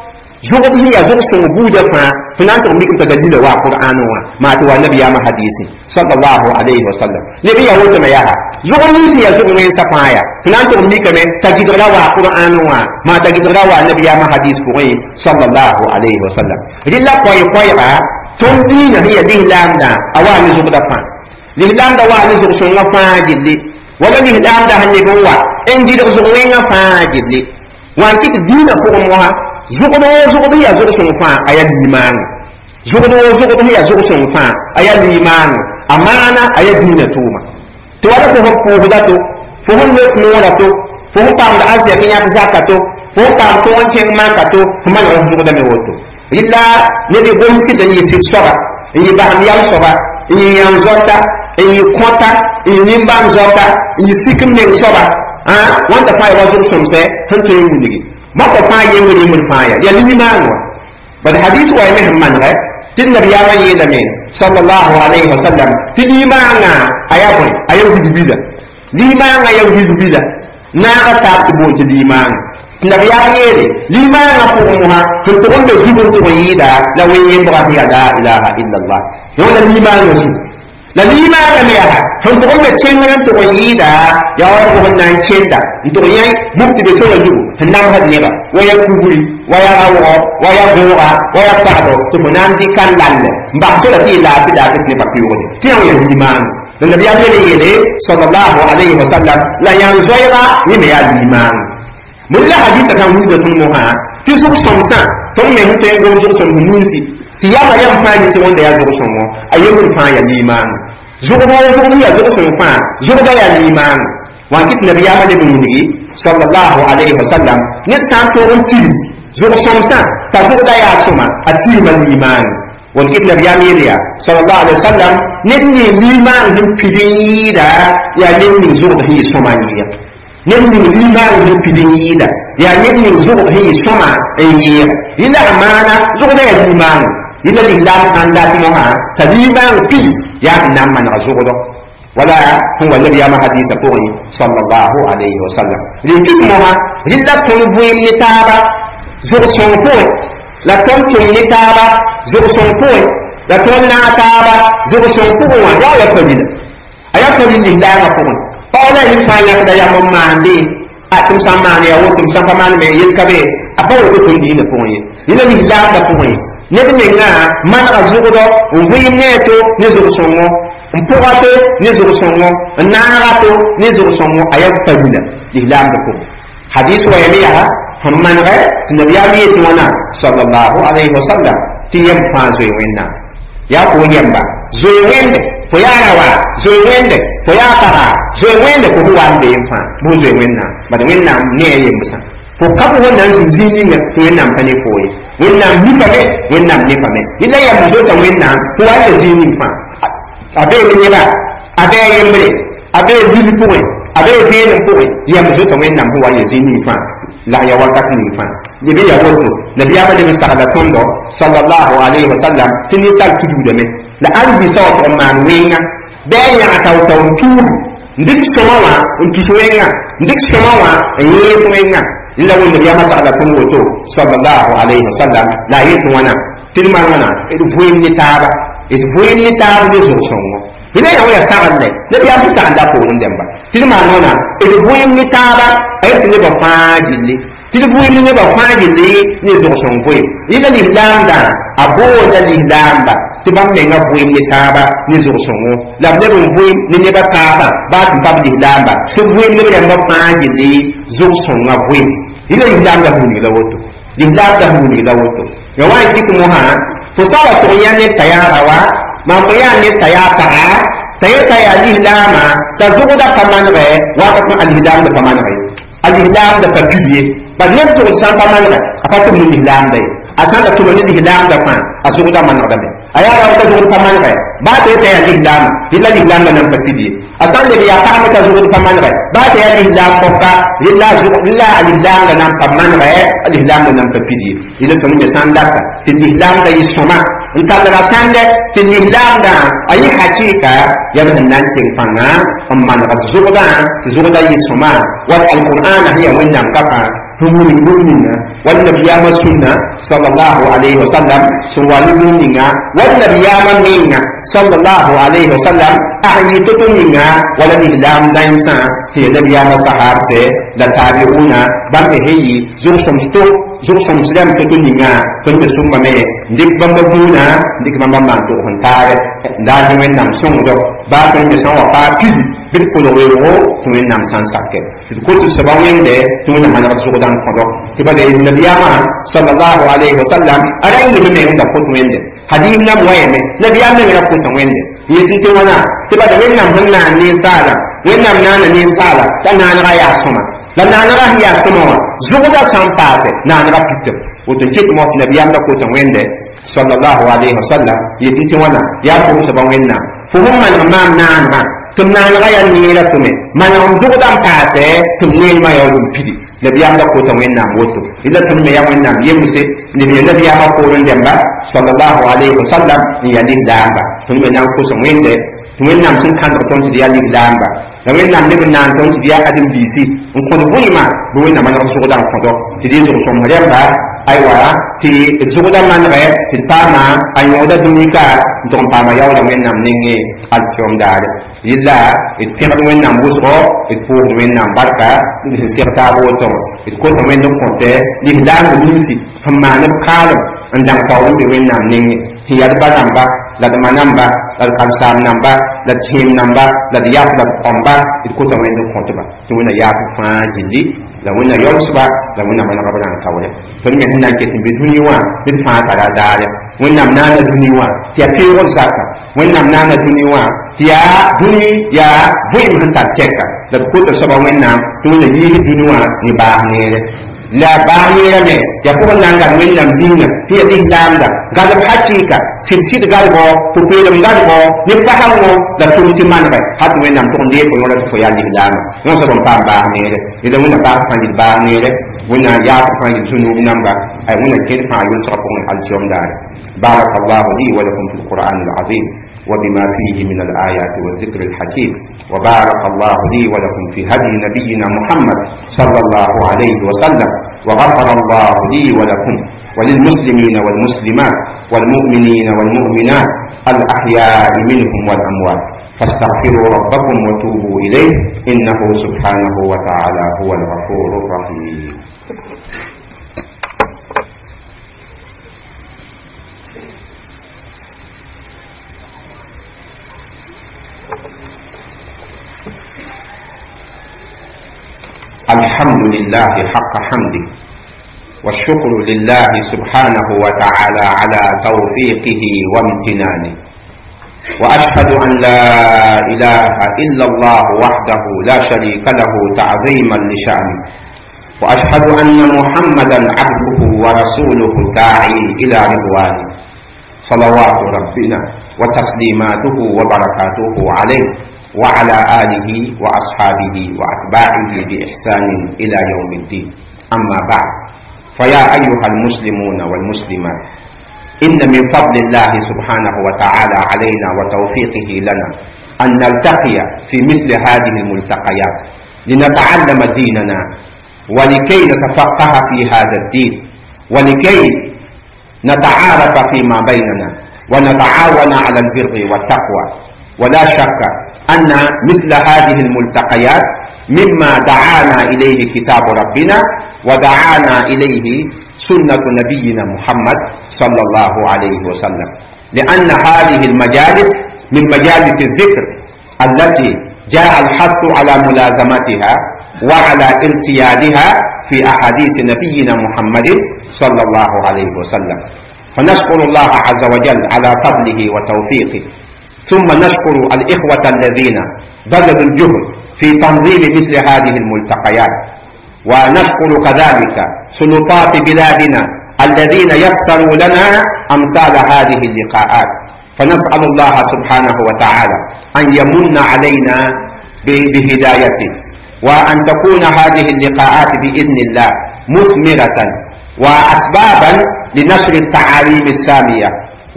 sẽn yaa zʋg-sõng buudã fãa fo na n tʋg mikm t'a dalila wa qur'an wã maa tɩ wa nabiyaamã hadisi sallallahu alayhi wa sallam leb n yaa wotame yaa zʋg nin sẽn yaa zʋg wẽnsã fãa ya fo na n tʋg mikame t'a gɩdgra wa qur'an wã maa t'a gɩdgra wa nabiyaamã hadis pʋgẽ sallallahu alayhi wa sallam rɩla koɛɛga tõnd dĩinã sẽn yaa lislaamdã a waa ne zʋgda fãa lislaamda waa ne zʋg-sõngã fãa gilli wala lislaamda sẽn leb n wa n dɩdg zʋg wẽngã fãa gilli wan kɩt dĩinã pʋgẽ mosã zʋgd woo zʋgd yaa zʋg-sõng fãa a yaa limaanẽ zʋgd woo zʋgd yaa zʋg-sõng fãa a yaa limaanẽ a maana a yaa dĩinã tʋʋma tɩ wala fo sẽn pʋʋsda to fo sẽn lek noorã to fo sẽn paamd azɛk n yãk zaka to fo sẽn paam tʋg n kẽng maka to fo maneg n zʋgdame woto rɩla ned y goms kɩt n yɩ sɩd soaba n yɩ basem yam soaba n yɩ yãm zɔta n yɩ kõta n yɩ nimbãng zɔta n yɩ sik n meng soaba wãnda fãa ya wa zʋg-sõmsɛ sẽn tõe n wilgi bãmba fãa yembr fãa ya limaan wã bad hadis wa me sẽn manegɛ tɩ nabiyaamã yeelame sallallahu alayhi wa sallam tɩ limaangã a yaa bõe a yaa wilg-bila limaangã yaa wilg-bila naagã taab tɩ boon tɩ limaangã tɩ nabiyaam yeele limaangã pʋgẽ mosã sẽn tʋg n be zug n tʋg n yɩɩda la wen yembga tɩ ya la ilaha illa allah yõoda limaangã zug la limaangã me yaa sẽn tʋg n be tẽngr n tʋg n yɩɩda yaa wa pʋg n na n kẽnda n tʋg yẽ bũmb tɩ be sõra zugu sẽn namsd nebã wa ya kugri wa ya raoogɔ wa ya googa wa ya sagdo tɩ fo na n dɩk n lalle n bas sola tɩ yɩ laafɩ daa tɩ nebã pɩoogde tɩ yã ya limaangã la nabiyaam yele yeele sallallahu alayhi wa sallam la yãn zoɛɛga yẽ me yaa limaangã mun la hadisa kan wulda tõnd mosã tɩ zʋg-sõmsã tõnd me sẽn tõe n gom zʋg-sõms ninsi tɩ yama yam fãa yẽ tɩ wẽnda yaa zʋg-sõngo a yembr fãa yaa limaangã zʋgd woo zʋgd yaa zʋg-sõng fãa zʋgda yaa limaangã wan kɩt nabiyaamã leb n wilgi sallallahu alayhi wa sallam ned sã n tog n tiri zʋg-sõmsã t'a zʋgda yaa sõma a tirma limaangã wan kɩt nabiyaam yel yaa sallallahu alayhi wa sallam ned ne limaang sẽn pid n yɩɩda yaa ned ning zʋgd sẽn yɩ sõma n yɩɩga ned ning limaang sẽn pid n yɩɩda yaa ned ning zʋgd sẽn yɩ sõma n yɩɩga yẽla a maana zʋgda yaa limaangã yẽla lislaam sã n dat mosã t'a limaang pid yaa sẽn na n maneg zʋgdɔ wala sẽn wa nabiyaamã hadisa pʋgẽ sallallahu alayhi wa sallam rɩkɩk mosã rɩla tõnd vʋɩɩm ne taaba zʋg-sõng pʋgẽ la tõnd tʋm ne taaba zʋg-sõng pʋgẽ la tõnd naag taaba zʋg-sõng pʋgẽ wã yaa ya farila a yaa faril lislaamã pʋgẽ pagã la yẽ fãa yãkda yam n maande a tɩm sã n maan yaa woto tɩm sã n pa maan me yelka be a apa wo ko ndi ne poye ila ni la da poye ne de nga man azugo on wi neto ne zo songo on poate ne zo songo na rato ne zo songo ayat fadila ihlam da ko hadith wa yaliha hamman ga nabiyawi tuwana sallallahu alaihi wasallam tiyam fa zo wenna ya ko yamba zo wende fo ya rawa zo wende fo ya para zo wende ko huwa ande fa bu zo wenna bada wenna ne yemsa fo kabu wannan zinjini ne to wenna fa ne foyi wenna mi fa me wenna ne fa me illa ya mu zo ta wenna ko wa zinjini fa abe ne ba abe yembre abe bilipuwe abe benen puwe ya mu zo ta wenna ko wa zinjini fa la ya wakat ni fa ni bi ya woto nabi ya bade misala tondo sallallahu alaihi wasallam tini sal tudu de me la albi sawt o man wenga be ya taw taw tudu ndik somawa on kiswenga ndik somawa yeso wenga illa won nabi ya masala tondo to sallallahu alaihi wasallam la yitu wana tilma wana edu fuyin ni taba edu fuyin ni taba de so songo ina ya waya sa'alle nabi ya bisa anda ko ndemba tilma wana edu fuyin ni taba ay tini ba fajili tɩd bũmb ne ba fãa gilli ne zog-sõng poe yɩla lislaamda a booda lislaamba tɩ bãmb menga vʋɩm ne taaba ne zog-sõngo la b neb n vʋɩm ne nebã taaba baa tɩ pab lislaamba tɩ vʋɩm neb rãmbã fãa gilli zog-sõngã vʋɩm yɩla lislaamda vũnig la woto lislaamda vũnig la woto ya wa n dɩk mosã fo sa wa tʋg yã ne t'a yaa rawa maa fo yaa ne t'a yaa paga t'a yeta yaa lislaamã t'a zʋgda pa manegɛ wakat a lislaamda pa manegɛ a lislaamda pa pibye ba nem to san pa manra apa to ni lambe asanda to ni lamda pa asuda manra be aya ra ta to pa manra ba te ya ni lam illa ni lam nan pa tidi asanda ya ta ma ta zo pa manra ba te ya ni lam ko ka illa al lam nan pa manra al lam nan pa tidi ila to ni sanda ka tidi lam da yisoma in ka da sanda tidi lam da ayi hakika ya nan kin fanga amma na zuda ti zuda yisoma wa al qur'an hiya wannan kafa هم المؤمنين والنبي مسنا صلى الله عليه وسلم سوال المؤمنين والنبي منا صلى الله عليه وسلم أحييتكمنا ولم يلام دائما هي نبي مسحار سي لتابعونا بل هي زرسم ستو زرسم سلام تكمنا تنبي سمما مي ديك بمبونا ديك بمبونا تو هنتاري داجي من نام سنجو باقي نسان وفاكي bil ko we wo to en nam san sakke to ko to sabawen de to na man rasul dan ko do ti bade nabiyama sallallahu alaihi wasallam ara ni me nda ko to ende hadith nam wayne nabiyama ne ko to ende yiti to wana ti bade wen nam hanna ni sala wen nam nana ni sala tan na ra ya soma la na ra ya soma zuga san paate na ra pitte o to kit mo nabiyama ko to ende sallallahu alaihi wasallam yiti to wana ya ko sabawen na fu hum man amam na tɩm naan ga yaa neera tɩme man n zʋgdame paase tɩm neel ma yaa rũm pidi nabiyaam da kota wẽnnaam woto ila tɩm me yaa wẽnnaam yemse ne me nabiyaamã poor n dẽmba sallallahu alaihi wasallam n yaa lislaamba tɩ me nan kʋsem wẽnde tɩ wẽnnaam sẽn kãndg tõnd tɩ d yaa lislaamba la wẽnnaam neb n naan tõnd tɩ d yaa adem-biisi n kõd vʋɩɩmã bɩ wẽnnaam a yãg zʋgda n kõdo tɩ d zʋg-sõm rẽmba aywa tɩ d zʋgda manegɛ tɩ d paama a yõoda dũnika n tʋg n paama yaoolã wẽnnaam nengẽ alkiom daare yilla d pẽgd wẽnnaam wʋsgɔ d pʋʋsd wẽnnaam barka d sẽn seg taab woto d kota wẽnd n kõte lislaamb ninsi sẽn maan b kaalem n dãng taoor n be wẽnnaam nengẽ sẽn yaa d ba namba la d ma namba la d kalsaam namba la d tẽem namba la d yap la d kõmba d kota wẽnd n kõtba tɩ wẽnna yaap fãa gilli la wẽnna yolsba la wẽnnaam a nagb rãng taoorẽ tõnd me sẽn na n ket n be dũni wã d fãa tara daare wẽnnaam naana dũni wã tɩ yaa peoogd zaka wẽnnaam naana dũni wã tɩ yaa dũni yaa vʋɩɩm sẽn tar tɛka la d kota soaba wẽnnaam tɩ wẽnna yiis dũni wã ne baas neere la baas neerame yaa pʋgẽ na n gat wẽnnaam dĩinga tɩ yaa lislaamda galb hakɩɩka sɩd-sɩd galbɔ pʋ-peelem galbɔ ne pasamgo la tʋm tɩ manegɛ hat wẽnnaam tʋg n leef fo yõra tɩ fo yaa lislaama yõ soab n paam baas neere la wẽnna baas fãa yel baas neere wẽnna yaap fãa yel zũ-nuub namba ay wẽnna kẽd fãa yʋlsga pʋgẽ alkiom daare بارك الله لي ولكم في القرآن العظيم وبما فيه من الآيات والذكر الحكيم وبارك الله لي ولكم في هدي نبينا محمد صلى الله عليه وسلم وغفر الله لي ولكم وللمسلمين والمسلمات والمؤمنين والمؤمنات الأحياء منهم والأموات فاستغفروا ربكم وتوبوا إليه إنه سبحانه وتعالى هو الغفور الرحيم الحمد لله حق حمده والشكر لله سبحانه وتعالى على توفيقه وامتنانه وأشهد أن لا إله إلا الله وحده لا شريك له تعظيما لشأنه وأشهد أن محمدا عبده ورسوله الداعي إلى رضوانه صلوات ربنا وتسليماته وبركاته عليه وعلى آله وأصحابه وأتباعه بإحسان إلى يوم الدين. أما بعد، فيا أيها المسلمون والمسلمات، إن من فضل الله سبحانه وتعالى علينا وتوفيقه لنا أن نلتقي في مثل هذه الملتقيات لنتعلم ديننا ولكي نتفقه في هذا الدين ولكي نتعارف فيما بيننا ونتعاون على البر والتقوى. ولا شك أن مثل هذه الملتقيات مما دعانا إليه كتاب ربنا ودعانا إليه سنة نبينا محمد صلى الله عليه وسلم، لأن هذه المجالس من مجالس الذكر التي جاء الحث على ملازمتها وعلى ارتيادها في أحاديث نبينا محمد صلى الله عليه وسلم. فنشكر الله عز وجل على فضله وتوفيقه، ثم نشكر الإخوة الذين بذلوا الجهد في تنظيم مثل هذه الملتقيات، ونشكر كذلك سلطات بلادنا الذين يسروا لنا أمثال هذه اللقاءات. فنسأل الله سبحانه وتعالى أن يمن علينا بهدايته، وأن تكون هذه اللقاءات بإذن الله مثمرة وأسبابا لنشر التعاليم السامية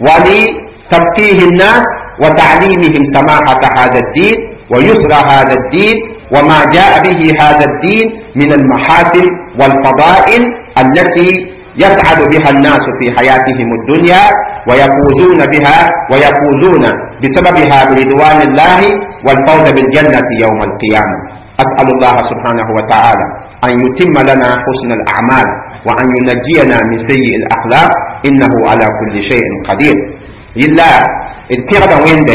ولتفقيه الناس وتعليمهم سماحة هذا الدين ويسر هذا الدين وما جاء به هذا الدين من المحاسن والفضائل التي يسعد بها الناس في حياتهم الدنيا ويفوزون بها ويفوزون بسببها برضوان الله والفوز بالجنة يوم القيامة. أسأل الله سبحانه وتعالى أن يتم لنا حسن الأعمال وأن ينجينا من سيء الأخلاق، إنه على كل شيء قدير. إلا التغد ويند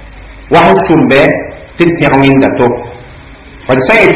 وحسن به تلتغ ويند تو فلسي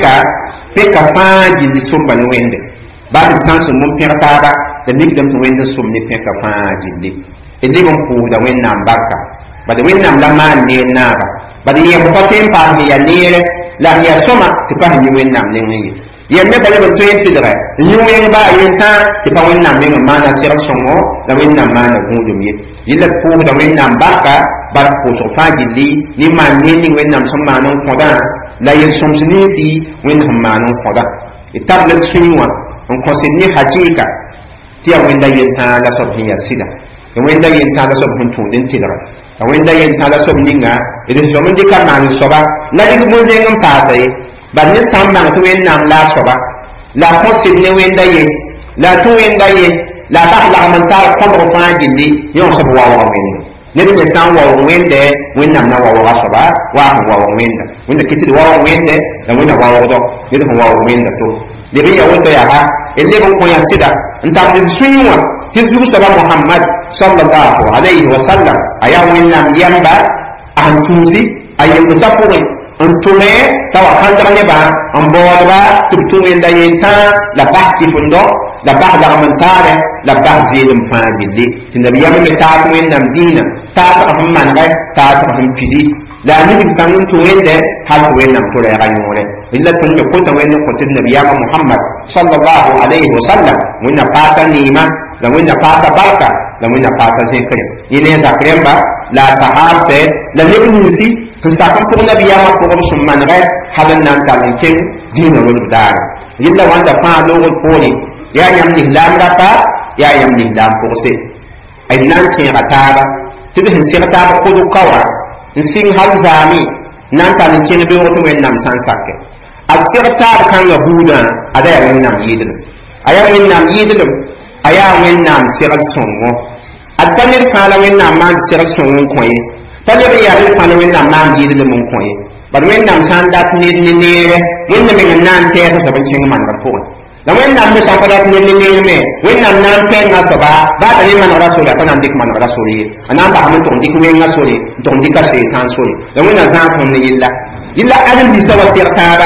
تبكى فاجي لسنبا ويند بعد سانس ممكن تابا لنقدم ويند سمني بكى فاجي لي اللي بنقود وين نام بكى بعد وين نام لما نينابا بعد يمكن فاهمي ينير لا هي سما تفهم وين نام نينير yemme bale ba to yentidra nyuwen ba yenta ti pa wonna me mana sira songo da wenna mana gundum yit yilla fu da wenna barka bar ko so fajili ni man ni wenna somma non koda la yin somsini ti wenna manon koda itablet sunwa on konsidni hakika ti wenda yenta la so hinya sida wenda yenta la so huntu den tidra wenda yenta la so ninga idin so mun dikar nan so ba la dik mun zengam paasay banni samba to wen nam la soba la posib ne wen daye la to wen daye la tahla man ta qadru fajili yon sabu wa wen ne de san wa wen de wen nam na wa soba wa wen da wen de kiti wa wen de da wen wa do ne de wa wen da to de bi ya wen da ya ha elle bon ko ya sida nta de suwa tizu saba muhammad sallallahu alaihi wasallam aya wen nam yamba an tusi ayi musafuri antume tawa kandra ba ambolba tubtume ndayenta la bahti fundo la bahda amantare la bahzi lim fadili tinabiya me ta ko en nam dina ta ta man ga ta ta pidi la ni kan to wende hal ko en nam to la rayore illa tun ko to wende ko tinabiya muhammad sallallahu alaihi wasallam munna pasa nima la munna pasa barka la munna pasa zekre ine zakremba la sahar se la libnusi sakam pour nabiya ma ko sum man ga halan nan ta min ken dina wal dar yilla wanda fa do wal poli ya yam ni lam da ta ya yam ni lam ko se ay nan tin rataba tibi hin sirta ko do kawra in sin hal zami nan ta min ken be woto wen nam san sakke asirta kan ga buda ada ya wen nam yidin aya wen nam yidin aya wen nam sirat songo atanir kala wen nam man sirat songo ko yi tale be ya le pano wen nam nan yidin le mon ko yi bar wen nam san dat ni nere wen nam men nan te sa sa ban kin man ra ko la wen nam be sa pa dat ni nere me wen nam nan pe na so ba ta ni man rasul ta nam dik man rasul yi anan ba hamun to dik wen ngasori to dik ka se tan sori la wen nam san to ni illa adal bi sa wasir tara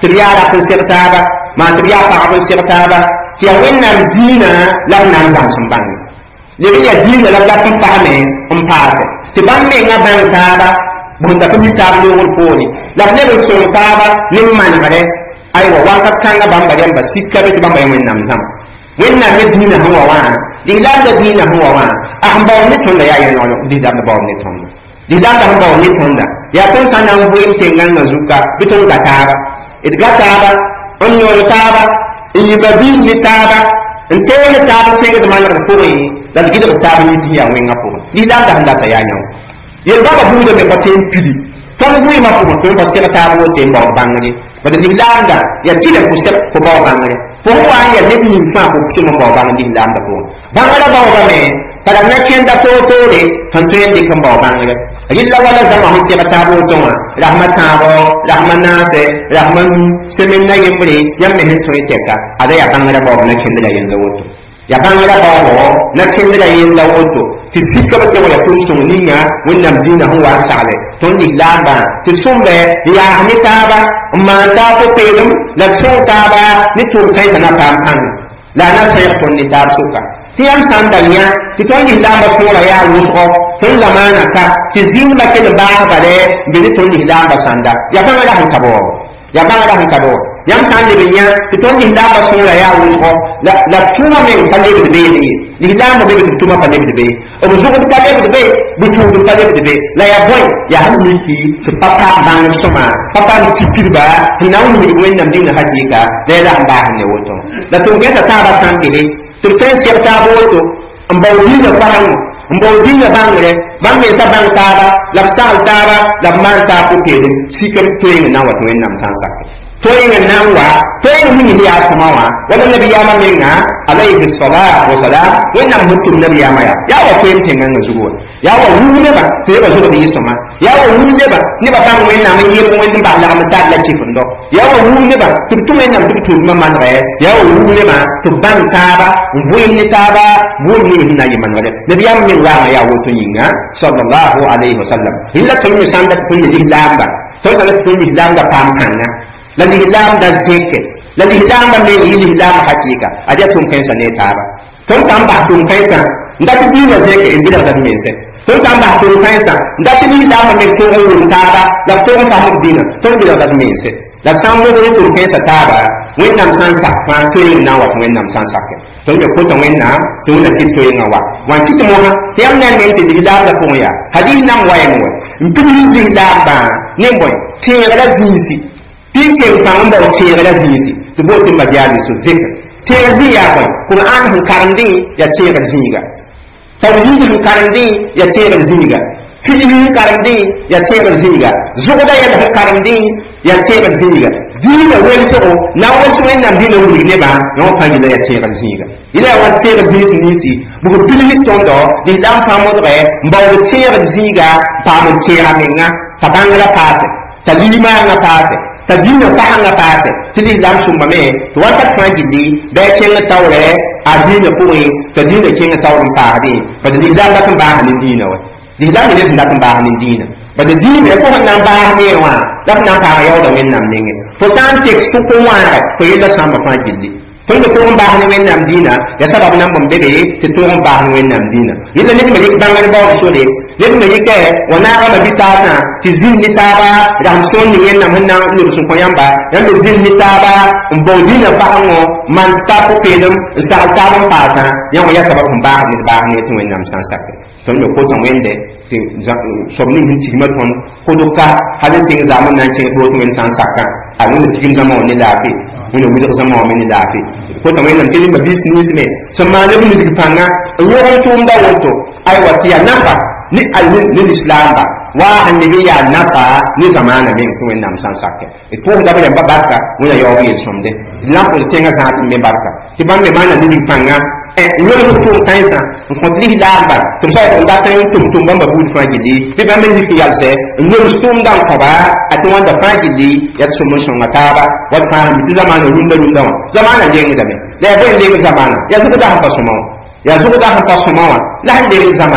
تريا لا كنسرتابا ما تريا فاعل سرتابا تيا وينام دينا لا نانزام سمبان لبيا دينا لا لا كنفامي أمبات تبامي نبان تابا بوندا كم يتابلو والفوني لا نبي سرتابا نمان غري أيوة وقت كان بامبا ينبا سكة بتبامبا وينام زام وينام دينا هو وان دي لا دينا هو وان أحباب نتون يا ينولو دي لا باب نتون di landa hamba woni tonda ya ton sana ngo intengan nazuka biton gataba it gataba onyo taba ili babi ni taba entene taba tenge de manara puri la gida taba ni tiya wenga puri di landa handa ta ya nyaw ye baba buude me paten pili ton bui ma puri to ba sera taba wo temba bangani ba di landa ya tile ko sera ko ba bangani fo wa ya ne ni fa ko timo ba bangani di landa ko bangala ba ba me para na kenda to le tanto yende kan ba bangani yilla wala zama ho sera tabo tonga rahmatabo rahmanase rahman semenna yembre yamme hen to iteka ada ya bangala ba na kenda yenda woto ya bangala ba na kenda yenda woto ti sikka ba wala tun tun ninga wannan dina huwa sale ton ni lamba ti sumbe ya ni taba ma ta ko pelum la so taba ni tun kai sana pam an la na sayar ton ni tab suka tiyam sandanya ti ton ni lamba sura ya wusko ton zamana ka ti zimla ke ba bare be ni ton ni lamba sanda ya bangala han kabo ya bangala han kabo yam sande be nya ti ton ni lamba sura ya wusko la tuma men palle be ni lamba be tuma palle be o zo ko palle be bu tu palle be la ya boy ya han ni ki to papa bang soma papa ni tikirba na ni ni wen nam dinga hakika la la ba han ne woto la to gesa ta ba sande be to ten sia ta woto ambawdi na bang mbawdi na bangre bangme sa bang taba la sal taba la man ta ko pede sikam toyin na wato wen nam sansa toyin nan wa toyin mun ni ya kuma wa wala nabi ya mamenga alayhi salatu wa salam wen nam mutum nabi ya maya ya wa ko yente ngan zuwa ya wa wune ba te ba zuwa yi sama ya wa wune ba ni ba bang wen nam yi ko wen ba la ma ta la kifundo ya wa wune ba tum wen nam tum ma man re ya wa wune ba to bang taba mbui ni taba mbui ni na yi man re nabi ya min wa ya wo to yinga sallallahu alaihi wasallam illa tum ni sanda ko ni lamba to sanda ko ni lamba pam kanna la ni lamba zeke la ni lamba me ni lamba hakika aja tum kansa ne taba to samba tum kansa ndati bi na zeke en bila da mense to samba tum kansa ndati ni lamba me to on taba la to on samu dina to bila da mense la samu do tum kansa taba wen nam sansa fa to yin na wa wen nam sansa ke to ne ko to wen na to na kit to yin wa wan kit mo ha yam nan ne ti lamba ko ya hadin nam wa yin wa mpini di lamba ne boy tere la zinsi pinche pamba tere la zinsi to bo tin majali so zikr tere ziya boy qur'an hun karandi ya tere zinga tawhid hun karandi ya tere zinga fi'li karandi ya tere zinga zuguda ya da karandi ya tere zinga dina welso na welso nan dina wuri ne ba no fangi la ya tere zinga ila wa tere zinsi nisi bu pili tondo di lam famodre mbaw tere zinga pa mo tere menga tabangala pase talima nga pase tadina tahanga pase tili lam sumba me to wata fangi di be kenga tawre adina puwe tadina kenga tawrum pa hadi pa di lam la kan ba hanin dina wa di lam ne da kan ba hanin dina ba di dina ko nan ba ne wa la kan pa yaw da men nam ninge fo san text ko wa ko yela samba fangi di tun da tun ba hanin men nam dina ya sababu nan bam bebe ti tun ba hanin men nam dina yela ne me dik bangal ba so de le me yike wana ga bitata ti zin ni taba ram son ni yen nam nan ni su ko yamba yan do zin ni taba mbodi na ba ngo man ta ko pedum sa ta ban pa ta yan ya sababu ba ni tun wen nam san sak tun ko tan wende ti somni hin ti ma ton ko do ka halin sing zaman nan ce do tun wen san sak a ni ti zaman ni lafi ni mi do zaman ni lafi ko tan wen nan ti ma business me sama ne ni di panga yo ko tum da woto ai wati ya namba ni almin ni islam ba wa annabi ya nafa ni zamana min ko en nam san sakke e ko da ba barka mo ya yobi en somde lam ko tenga ka tin me barka ti ban me mana ni panga e yo ko tum kaisa ko li lamba to sai ko da tan tum bamba bu fa gidi ti ban me ni yalse no stum dan ko ba ati wanda fa gidi ya so mo shon mataba wa fa mi zamana runda zamana jengi da me le ba le zamana ya zuba da ha so mo ya zuba da ha so mo la hande zamana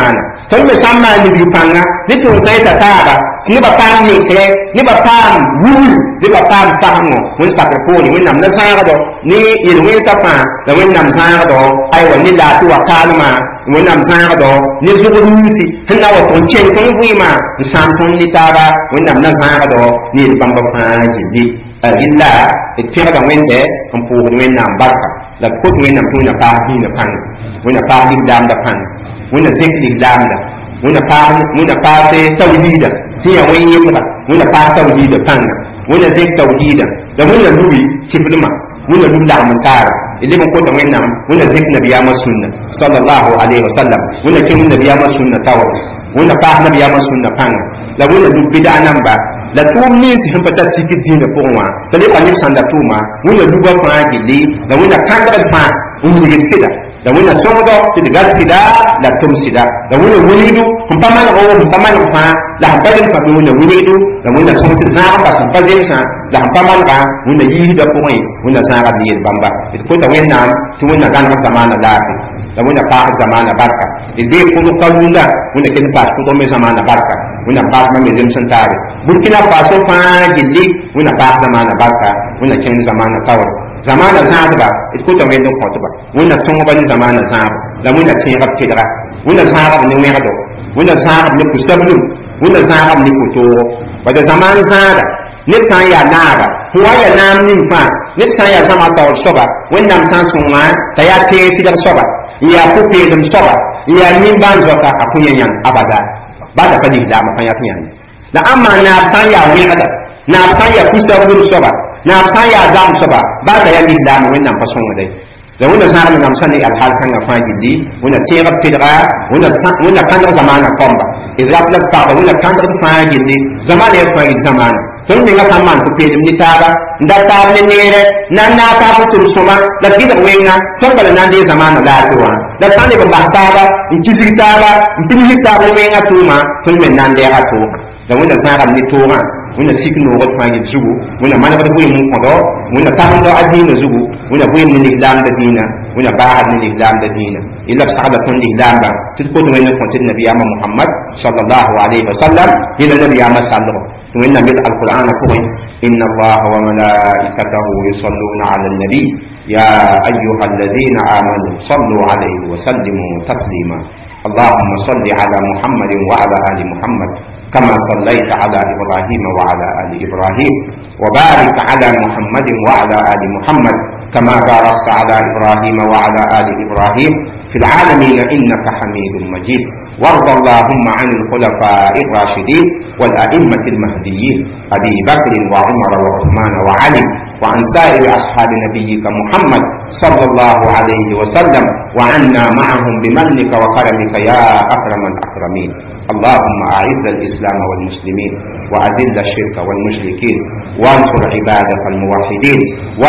tõnd me sã n maan leb yu-pãnga ne tɩ n kãensa taaba tɩ nebã paam nekɛ nebã paam wul nebã paam pagemɔ wẽn-sakr poore wẽnnaam na zãagdɔ ne yel-wẽnsã fãa la wẽnnaam zãagdɔ aywa ne laatɩ wa kaalmã wẽnnaam zãagdɔ ne zʋg niisi sẽn na wa tʋg n kẽng tõnd vɩɩmã n sãam tõnd ne taaba wẽnnaam na zãagdɔ ne yel-bãmba fãa gilli rɩlla d pẽgda wẽnde n pʋʋsd wẽnnaam barka la d kot wẽnnaam tɩ wẽna paas dĩinã pãnga wẽna paas ligdaamda pãnga wẽna zẽk ligdaamda wẽna paas tawhiida tɩ ya wẽn yemda wẽna paas tawhiida pãnga wẽna zẽk tawhiida la wẽna lubi kɩfdmã wẽna lub lagm n taara leb n kota wẽnnaam wẽna zẽk nabiyaamã sũnna sallallahu alayhi wa sallam wẽna kẽng nabiyaamã sũnna taoor wẽna paas nabiyaamã sũnna pãnga la wẽna lub bɩda namba la tʋʋm nins sẽn pa tar tɩ dĩinã pʋgẽ wã t'a le pa neb sãn da tʋʋma wẽna lubã fãa gilli la wẽna kãndgd fãa n wilgd sɩda la wẽna sõngdɔ tɩ d gal sɩda la tʋm sɩda la wẽna wilgdu n pa maneg n pa maneg fãa la sẽn pa zem pa wẽna wilgdu la wẽna sõng tɩ zãag pa sẽn pa zemsã la sẽn pa manega wẽna yiisda pʋgẽ wẽna zãagd ne yel-bãmba d kota wẽnnaam tɩ wẽna gãneg zamaana laafɩ la wẽna paasd zamaana barka d bee pʋgẽ ka rũndã wẽna ken paas pʋgẽ me zamaana barka wẽna paasmã me zems n taare burkina faso fãa gilli wẽna paas zamaana barka wẽna kẽng zamaana taoor zamaana zãadba d kota wẽnd n kõtba wẽna sõngba ne zamaana zãab la wẽna tẽegb tɩdga wẽna zãagb ne wẽgdo wẽna zãagb ne pʋ-sablum wẽna zãagb ne pʋ-toogo bada zamaan zãada ned sã n yaa naaba fõ wa ya naam ning fãa ned sã n yaa zãma taoor soaba wẽnnaam sã n sõnga t'a yaa tẽeg tɩdg soaba n yaa pʋ-peelem soaba n yaa nin-bãan zoaka a pʋ yẽ yãnd abada bada pa lislaamã fã yãt yãnde la ãmma naab sã n yaa wẽgda naab sã n yaa pʋ-sablum soaba naab sã n yaa zãmb soaba bada yaa lislaamã wẽnnaam pa sõngda la wẽna zãag nengam sã ne alhaal kãngã fãa gilli wẽna tẽegb tɩdga wẽna kãndg zamaana kɔmba d rab la b pagda wẽna kãndgd fãa gilli zamaana yaa fãa gill zamaana tõnd menga sã n maan pʋ-peelem ne taaba n da taab ne neere na n naag taab n tʋm sõma la d gɩdg wẽnga tõnd bala na n dee zamaana laafɩ wã la sã n leb n bas taaba n kisg taaba n pigsg taab ne wẽngã tʋʋma tõnd me na n dɛɛga tʋʋga la wẽna zãagam ne tʋʋgã wẽna sik noogd fãa yel zugu wẽna manegd vɩɩm n kõdɔ wẽna tagemdɔ a dĩinã zugu wẽna vɩɩm ne lislaamda dĩinã wẽna baasd ne lislaamda dĩinã yella b sagda tõnd lislaamba tɩ d kot wẽnd n kõ tɩ d nabiyaamã mohamad sallallahu alayhi wa sallam yela nabiyaamã salgo tɩ wẽnnaam yel alqur'ana pʋgẽ إن الله وملائكته يصلون على النبي يا أيها الذين آمنوا صلوا عليه وسلموا تسليما اللهم صل على محمد وعلى آل محمد كما صليت على إبراهيم وعلى آل إبراهيم وبارك على محمد وعلى آل محمد كما باركت على إبراهيم وعلى آل إبراهيم في العالمين إنك حميد مجيد وارض اللهم عن الخلفاء الراشدين والأئمة المهديين أبي بكر وعمر وعثمان وعلي وعن سائر أصحاب نبيك محمد صلى الله عليه وسلم وعنا معهم بمنك وكرمك يا أكرم الأكرمين اللهم أعز الإسلام والمسلمين وأذل الشرك والمشركين وانصر عبادك الموحدين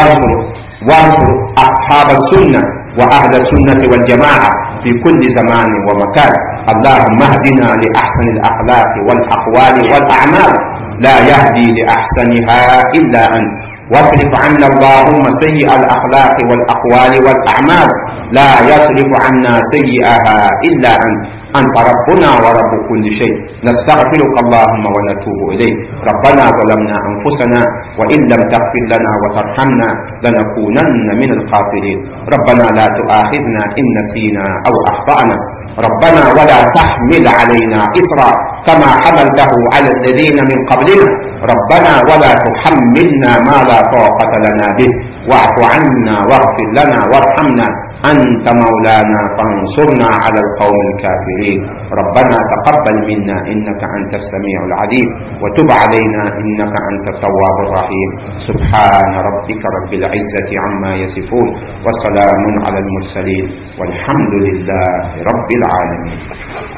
وانصر أصحاب السنة وأهل السنة والجماعة في كل زمان ومكان اللهم اهدنا لأحسن الأخلاق والأقوال والأعمال لا يهدي لأحسنها إلا أنت واصرف عنا اللهم سيء الأخلاق والأقوال والأعمال لا يصرف عنا سيئها إلا أنت ربنا ورب كل شيء نستغفرك اللهم ونتوب إليك ربنا ظلمنا أنفسنا وإن لم تغفر لنا وترحمنا لنكونن من الخاسرين ربنا لا تؤاخذنا إن نسينا أو أخطأنا ربنا ولا تحمل علينا إصرا كما حملته على الذين من قبلنا ربنا ولا تحملنا ما لا طاقة لنا به واعف عنا واغفر لنا وارحمنا أنت مولانا فانصرنا على القوم الكافرين ربنا تقبل منا إنك أنت السميع العليم وتب علينا إنك أنت التواب الرحيم سبحان ربك رب العزة عما يصفون وسلام على المرسلين والحمد لله رب العالمين.